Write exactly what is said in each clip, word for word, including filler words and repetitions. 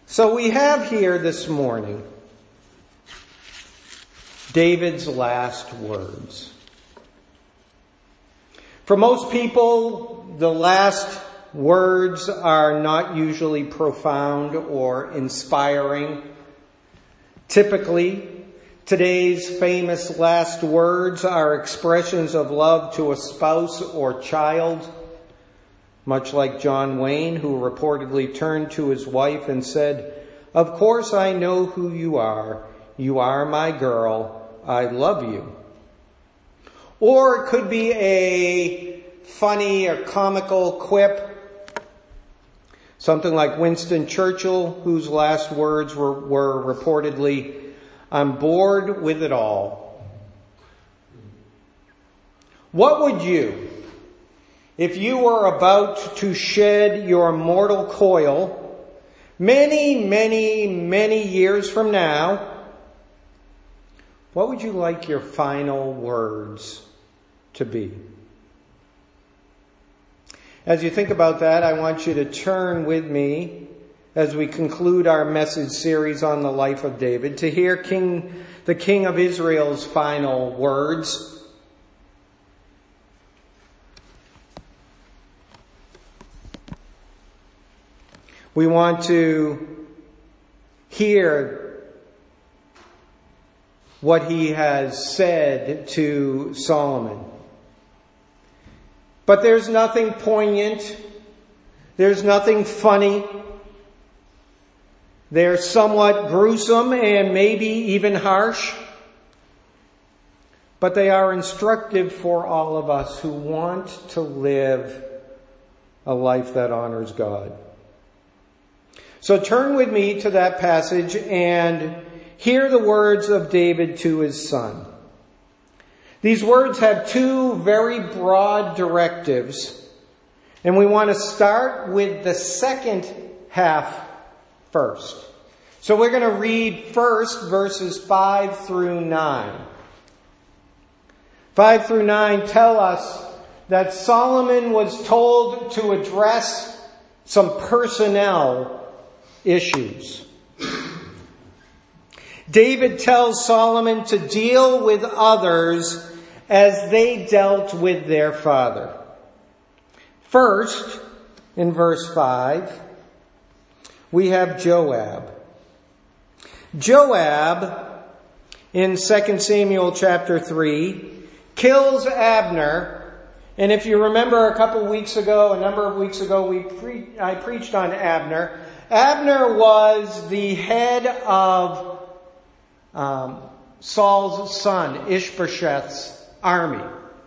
So we have here this morning David's last words. For most people, the last words are not usually profound or inspiring. Typically, today's famous last words are expressions of love to a spouse or child, much like John Wayne, who reportedly turned to his wife and said, "Of course I know who you are. You are my girl. I love you." Or it could be a funny or comical quip, something like Winston Churchill, whose last words were, were reportedly, "I'm bored with it all." What would you, if you were about to shed your mortal coil many, many, many years from now, what would you like your final words to be? As you think about that, I want you to turn with me as we conclude our message series on the life of David to hear King, the King of Israel's final words. We want to hear what he has said to Solomon. But there's nothing poignant. There's nothing funny. They're somewhat gruesome and maybe even harsh. But they are instructive for all of us who want to live a life that honors God. So turn with me to that passage and hear the words of David to his son. These words have two very broad directives, and we want to start with the second half first. So we're going to read first verses five through nine. Five through nine tell us that Solomon was told to address some personnel issues. David tells Solomon to deal with others as they dealt with their father. First, in verse five, we have Joab. Joab, in Second Samuel chapter three, kills Abner. And if you remember a couple weeks ago, a number of weeks ago, we pre- I preached on Abner. Abner was the head of Um, Saul's son, Ishbosheth's army.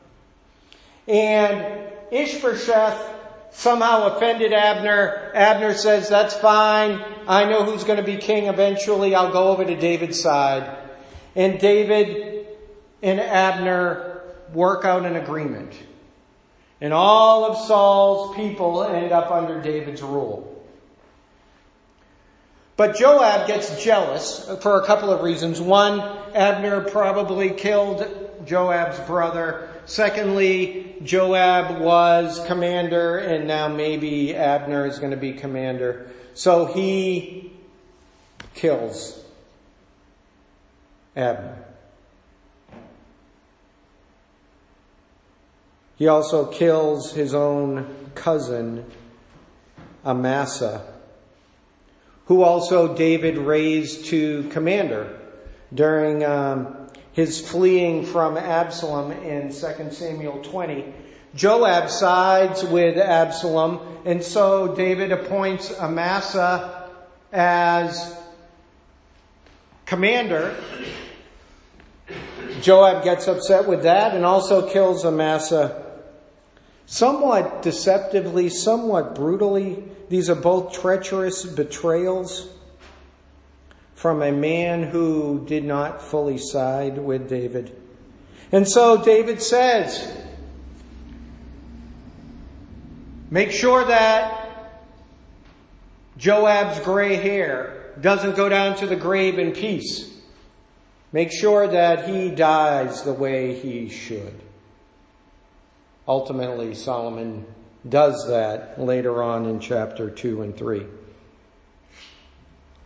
And Ishbosheth somehow offended Abner. Abner says, "That's fine. I know who's going to be king eventually. I'll go over to David's side." And David and Abner work out an agreement. And all of Saul's people end up under David's rule. But Joab gets jealous for a couple of reasons. One, Abner probably killed Joab's brother. Secondly, Joab was commander, and now maybe Abner is going to be commander. So he kills Abner. He also kills his own cousin, Amasa, who also David raised to commander during um, his fleeing from Absalom in Second Samuel twenty. Joab sides with Absalom, and so David appoints Amasa as commander. Joab gets upset with that and also kills Amasa somewhat deceptively, somewhat brutally. These are both treacherous betrayals from a man who did not fully side with David. And so David says, make sure that Joab's gray hair doesn't go down to the grave in peace. Make sure that he dies the way he should. Ultimately, Solomon does that later on in chapter two and three.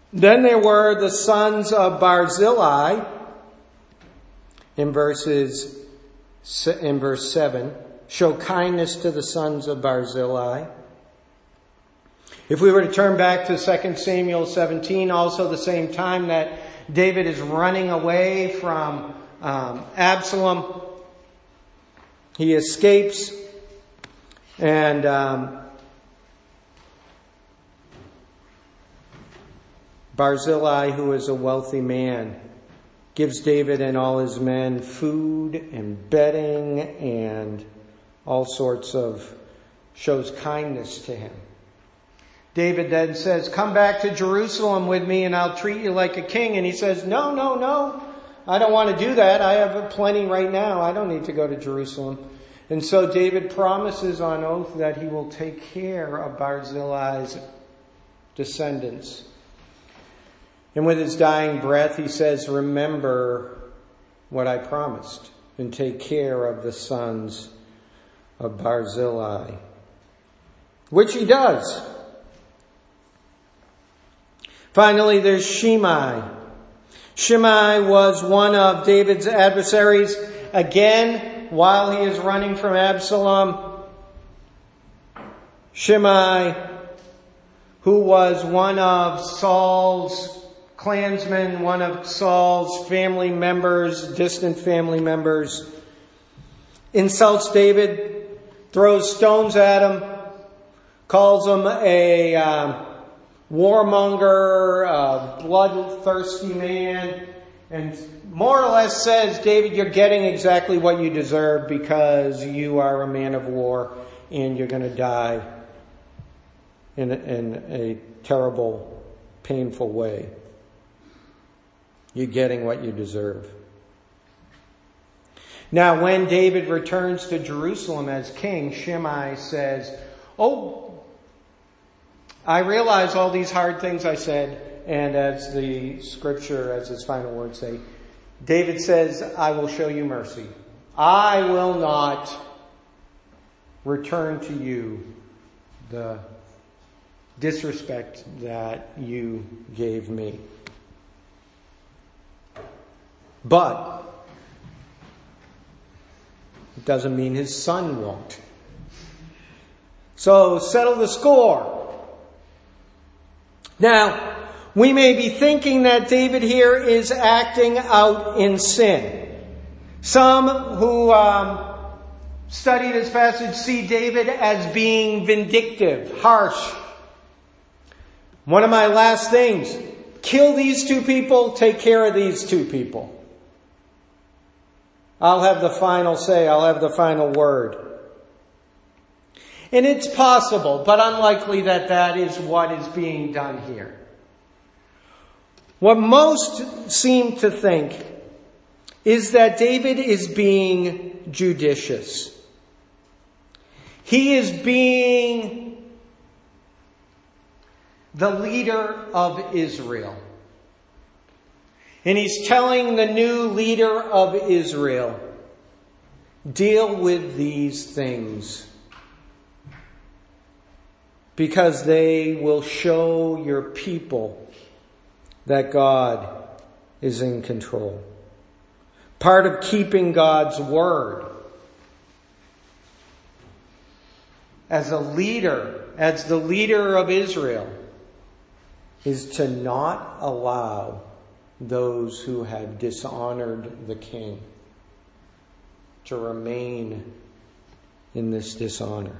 Then there were the sons of Barzillai in verses in verse seven. Show kindness to the sons of Barzillai. If we were to turn back to Second Samuel seventeen, also the same time that David is running away from um, Absalom, he escapes, and um, Barzillai, who is a wealthy man, gives David and all his men food and bedding and all sorts of, shows kindness to him. David then says, come back to Jerusalem with me and I'll treat you like a king. And he says, no, no, no, I don't want to do that. I have plenty right now. I don't need to go to Jerusalem. And so David promises on oath that he will take care of Barzillai's descendants. And with his dying breath, he says, remember what I promised and take care of the sons of Barzillai. Which he does. Finally, there's Shimei. Shimei was one of David's adversaries. Again, while he is running from Absalom, Shimei, who was one of Saul's clansmen, one of Saul's family members, distant family members, insults David, throws stones at him, calls him a um, warmonger, a bloodthirsty man, and more or less says, David, you're getting exactly what you deserve because you are a man of war and you're going to die in a, in a terrible, painful way. You're getting what you deserve. Now, when David returns to Jerusalem as king, Shimei says, oh, I realize all these hard things I said, and as the scripture, as his final words say, David says, I will show you mercy. I will not return to you the disrespect that you gave me. But it doesn't mean his son won't. So settle the score. Now, we may be thinking that David here is acting out in sin. Some who um, study this passage see David as being vindictive, harsh. One of my last things, kill these two people, take care of these two people. I'll have the final say, I'll have the final word. And it's possible, but unlikely that that is what is being done here. What most seem to think is that David is being judicious. He is being the leader of Israel. And he's telling the new leader of Israel, deal with these things, because they will show your people that God is in control. Part of keeping God's word as a leader, as the leader of Israel, is to not allow those who have dishonored the king to remain in this dishonor.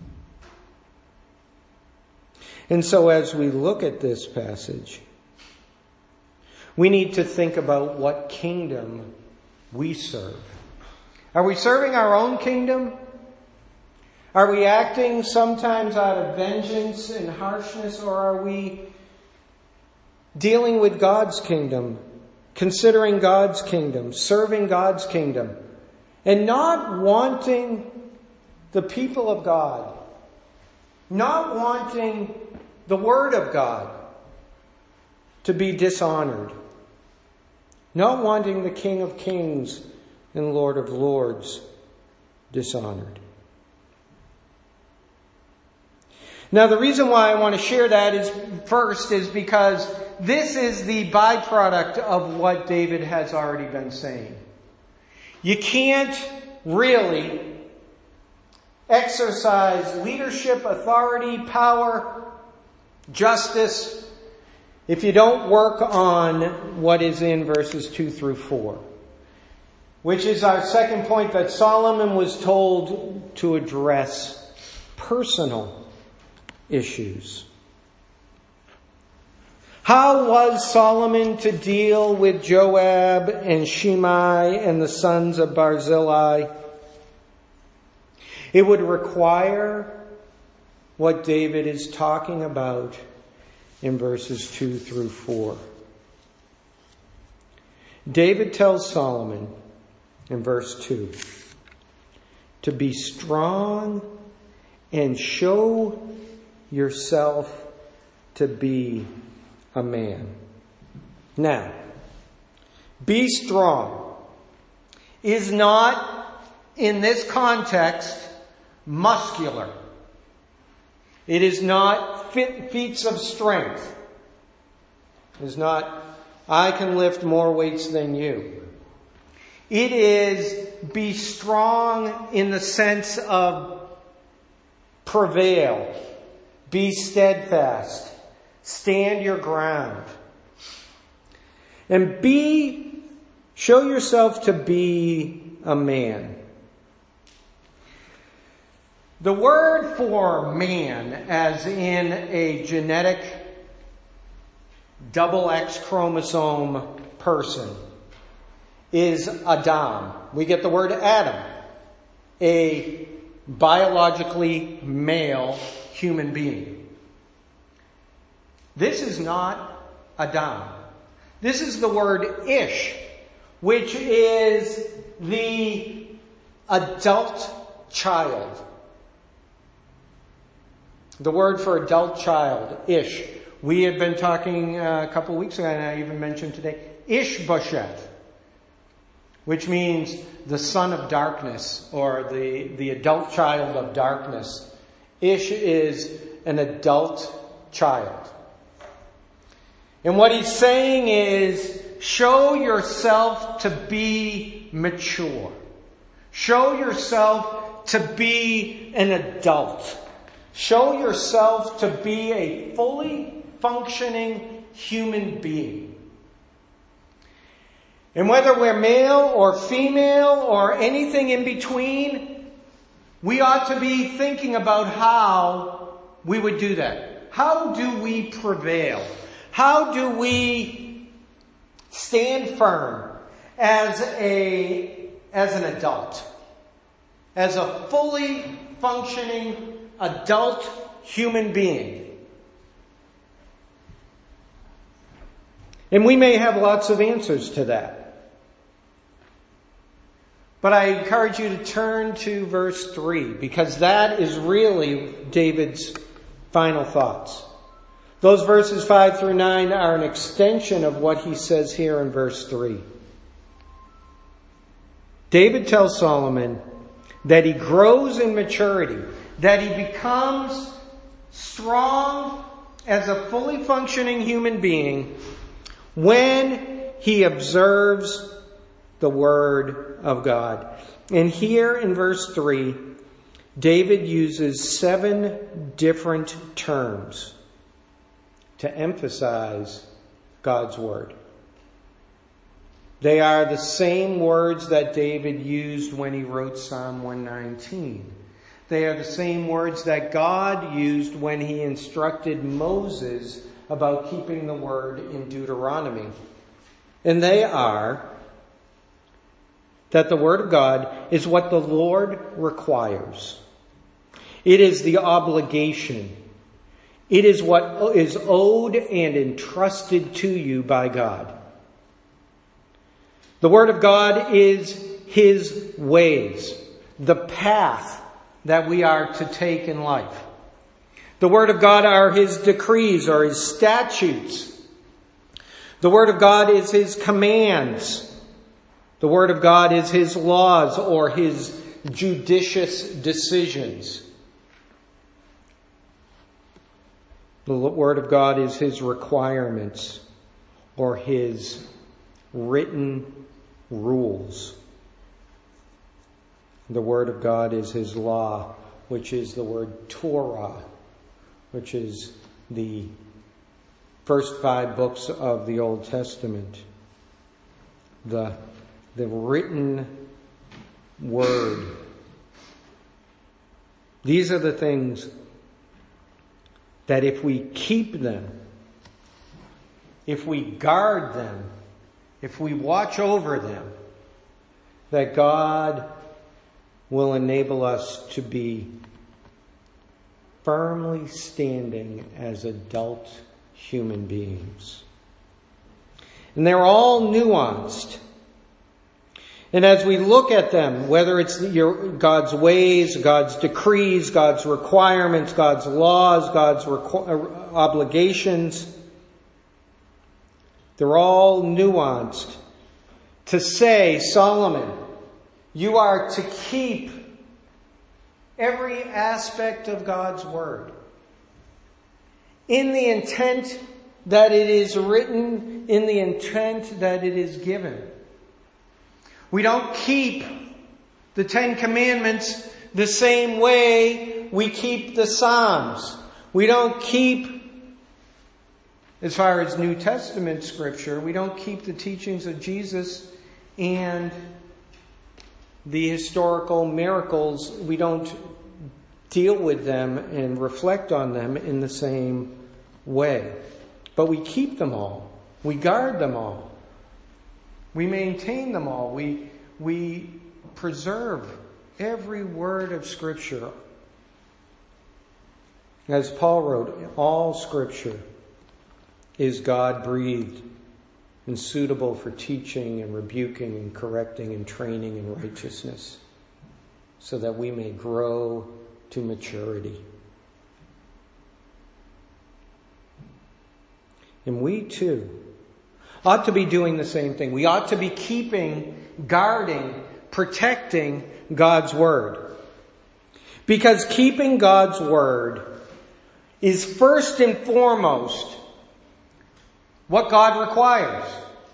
And so as we look at this passage, we need to think about what kingdom we serve. Are we serving our own kingdom? Are we acting sometimes out of vengeance and harshness, or are we dealing with God's kingdom, considering God's kingdom, serving God's kingdom, and not wanting the people of God, not wanting the Word of God to be dishonored, not wanting the King of Kings and Lord of Lords dishonored? Now, the reason why I want to share that is, first, is because this is the byproduct of what David has already been saying. You can't really exercise leadership, authority, power, justice if you don't work on what is in verses two through four. Which is our second point, that Solomon was told to address personal issues. How was Solomon to deal with Joab and Shimei and the sons of Barzillai? It would require what David is talking about in verses two through four. David tells Solomon in verse two to be strong and show yourself to be a man. Now, be strong is not, in this context, muscular. It is not fit feats of strength. It is not, I can lift more weights than you. It is be strong in the sense of prevail, be steadfast, stand your ground. And be, show yourself to be a man. The word for man, as in a genetic double X chromosome person, is Adam. We get the word Adam, a biologically male human being. This is not Adam. This is the word Ish, which is the adult child. The word for adult child, Ish. We had been talking uh, a couple of weeks ago, and I even mentioned today, Ishbosheth, which means the son of darkness, or the, the adult child of darkness. Ish is an adult child. And what he's saying is, show yourself to be mature. Show yourself to be an adult. Show yourself to be a fully functioning human being. And whether we're male or female or anything in between, we ought to be thinking about how we would do that. How do we prevail? How do we stand firm as a, as an adult? As a fully functioning adult human being. And we may have lots of answers to that. But I encourage you to turn to verse three, because that is really David's final thoughts. Those verses five through nine are an extension of what he says here in verse three. David tells Solomon that he grows in maturity, that he becomes strong as a fully functioning human being when he observes the Word of God. And here in verse three, David uses seven different terms to emphasize God's Word. They are the same words that David used when he wrote Psalm one nineteen. They are the same words that God used when he instructed Moses about keeping the word in Deuteronomy. And they are that the Word of God is what the Lord requires. It is the obligation. It is what is owed and entrusted to you by God. The Word of God is His ways, the path that we are to take in life. The Word of God are His decrees or His statutes. The Word of God is His commands. The Word of God is His laws or His judicious decisions. The Word of God is His requirements or His written rules. The Word of God is His law, which is the word Torah, which is the first five books of the Old Testament. The, the written Word. These are the things that if we keep them, if we guard them, if we watch over them, that God will enable us to be firmly standing as adult human beings. And they're all nuanced. And as we look at them, whether it's your, God's ways, God's decrees, God's requirements, God's laws, God's requ- obligations, they're all nuanced. To say, Solomon, you are to keep every aspect of God's Word in the intent that it is written, in the intent that it is given. We don't keep the Ten Commandments the same way we keep the Psalms. We don't keep, as far as New Testament scripture, we don't keep the teachings of Jesus and the historical miracles. We don't deal with them and reflect on them in the same way. But we keep them all. We guard them all. We maintain them all. We, we preserve every word of Scripture. As Paul wrote, all Scripture is God-breathed and suitable for teaching and rebuking and correcting and training in righteousness, so that we may grow to maturity. And we too ought to be doing the same thing. We ought to be keeping, guarding, protecting God's Word. Because keeping God's Word is first and foremost what God requires.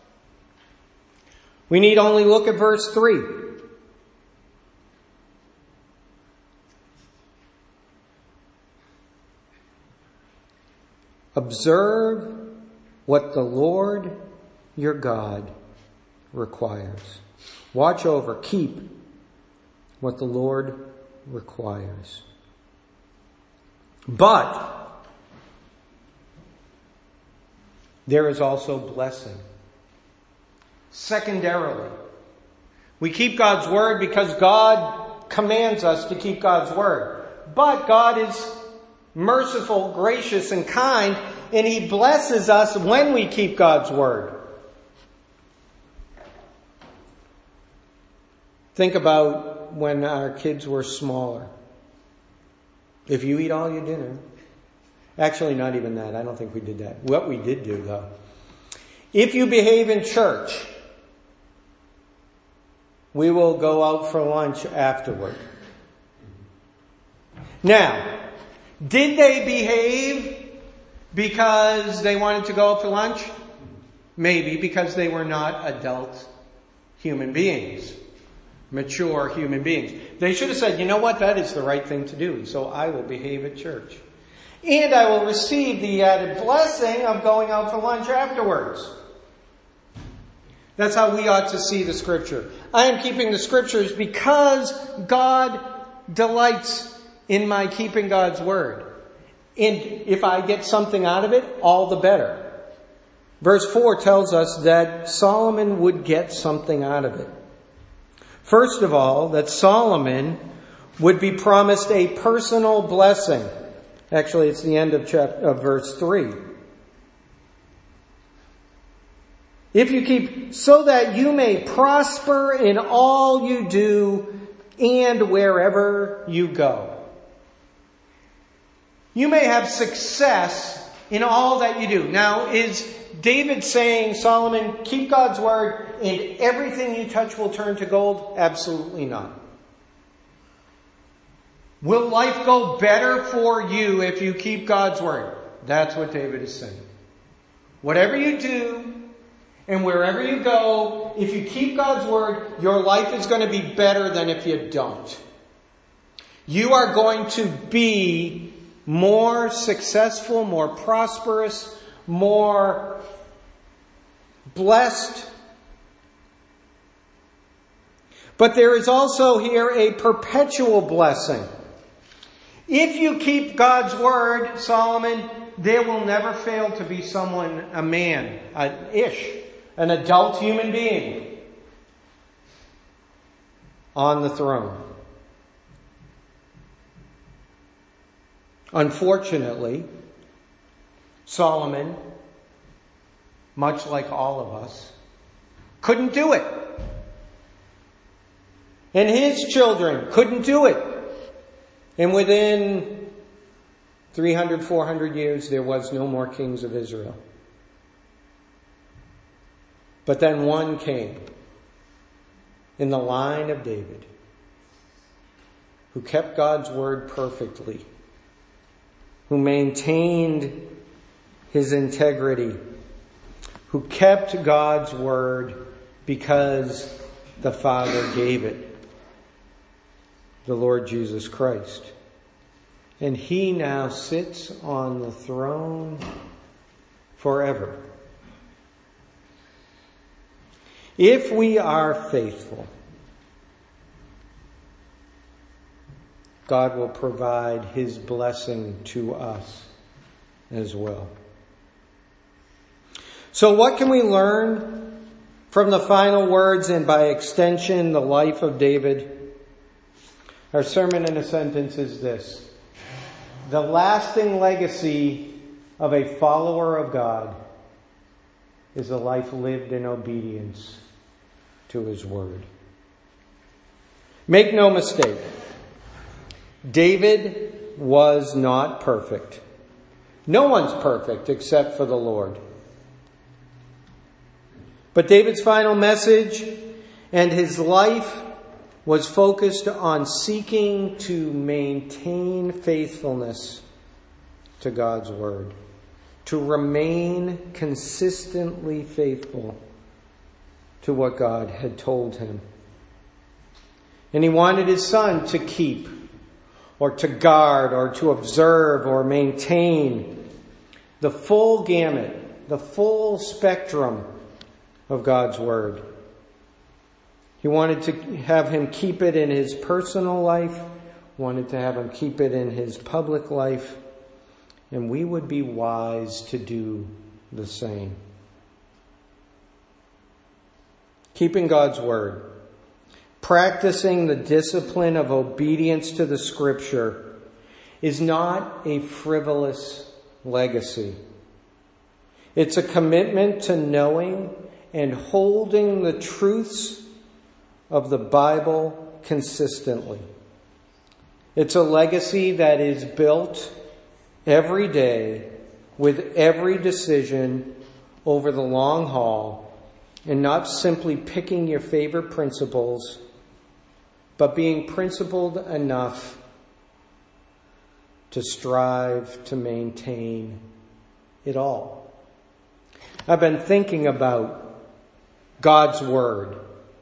We need only look at verse three. Observe what the Lord your God requires. Watch over, keep what the Lord requires. But there is also blessing. Secondarily, we keep God's Word because God commands us to keep God's Word. But God is merciful, gracious, and kind, and He blesses us when we keep God's Word. Think about when our kids were smaller. If you eat all your dinner, actually not even that, I don't think we did that. What we did do though, if you behave in church, we will go out for lunch afterward. Now, did they behave because they wanted to go out for lunch? Maybe because they were not adult human beings, mature human beings. They should have said, you know what, that is the right thing to do, so I will behave at church. And I will receive the added blessing of going out for lunch afterwards. That's how we ought to see the Scripture. I am keeping the Scriptures because God delights in my keeping God's Word. And if I get something out of it, all the better. Verse four tells us that Solomon would get something out of it. First of all, that Solomon would be promised a personal blessing. Actually, it's the end of chapter, of verse three. If you keep, so that you may prosper in all you do and wherever you go. You may have success in all that you do. Now, is David saying, Solomon, keep God's Word and everything you touch will turn to gold? Absolutely not. Will life go better for you if you keep God's Word? That's what David is saying. Whatever you do and wherever you go, if you keep God's word, your life is going to be better than if you don't. You are going to be more successful, more prosperous, more blessed. But there is also here a perpetual blessing. If you keep God's word, Solomon, there will never fail to be someone, a man, an ish, an adult human being on the throne. Unfortunately, Solomon, much like all of us, couldn't do it. And his children couldn't do it. And within three hundred, four hundred years, there was no more kings of Israel. But then one came in the line of David who kept God's word perfectly, who maintained his integrity, who kept God's word because the Father gave it. The Lord Jesus Christ. And he now sits on the throne forever. If we are faithful, God will provide his blessing to us as well. So what can we learn from the final words and by extension the life of David? Our sermon in a sentence is this: the lasting legacy of a follower of God is a life lived in obedience to his word. Make no mistake, David was not perfect. No one's perfect except for the Lord. But David's final message and his life was focused on seeking to maintain faithfulness to God's word, to remain consistently faithful to what God had told him. And he wanted his son to keep, or to guard, or to observe, or maintain the full gamut, the full spectrum of God's word. He wanted to have him keep it in his personal life, wanted to have him keep it in his public life, and we would be wise to do the same. Keeping God's word, practicing the discipline of obedience to the Scripture is not a frivolous legacy. It's a commitment to knowing and holding the truths of the Bible consistently. It's a legacy that is built every day with every decision over the long haul, and not simply picking your favorite principles, but being principled enough to strive to maintain it all. I've been thinking about God's word.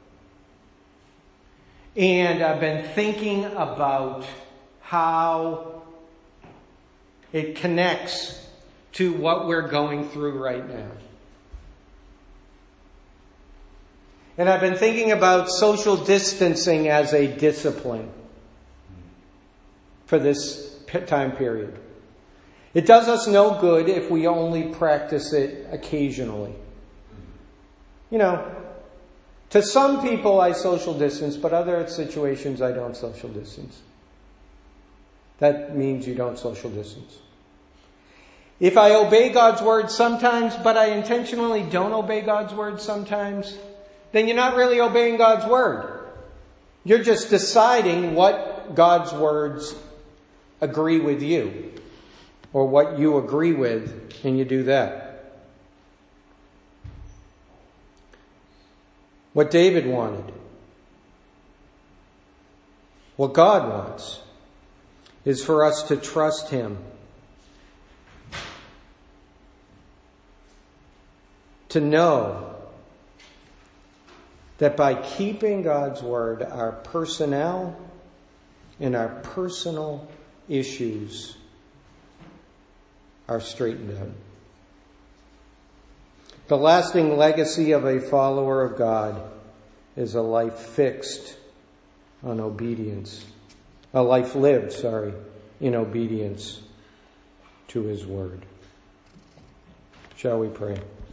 And I've been thinking about how it connects to what we're going through right now. And I've been thinking about social distancing as a discipline for this time period. It does us no good if we only practice it occasionally. You know, to some people I social distance, but other situations I don't social distance. That means you don't social distance. If I obey God's word sometimes, but I intentionally don't obey God's word sometimes, then you're not really obeying God's word. You're just deciding what God's words agree with you, or what you agree with, and you do that. What David wanted, what God wants, is for us to trust him to know that by keeping God's word, our personnel and our personal issues are straightened out. The lasting legacy of a follower of God is a life fixed on obedience. A life lived, sorry, in obedience to his word. Shall we pray?